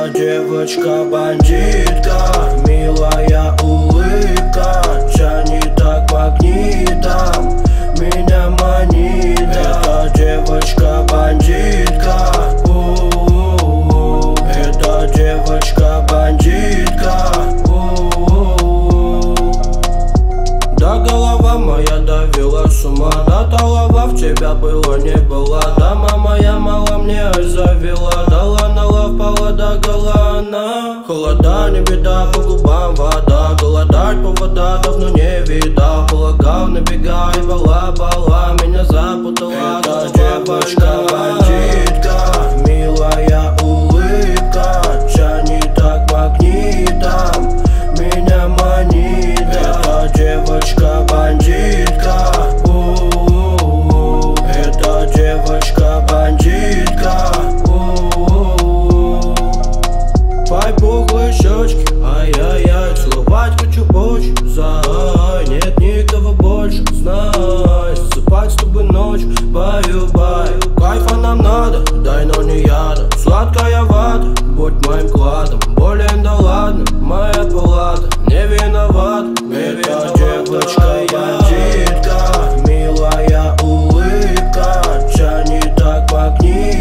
Эта девочка-бандитка, милая улыбка тянет так магнитом, меня манит. Эта девочка-бандитка, эта девочка-бандитка. Да голова моя довела с ума, да талова в тебя было не было. Да мама я мало мне завела, дала на лав пала до голана. Холода не беда, по губам вода, голодать повода давно не видал. Полагал набегай, бала-бала, меня запутала. Эта девочка-бандитка, милая улыбка тянет так магнитом, меня манит. Эта девочка-бандитка, эта девочка-бандитка. Пай пухлые щечки, ай-яй-яй, целовать хочу очень, зай. Нет никого больше, знай, засыпать с тобой ночью, баю-баю. Кайфа нам надо, дай, но не яда. Сладкая вата, будь моим кладом. Болен, да ладно, моя палата, не виноват. Эта девочка-бандитка, милая улыбка тянет так магнит.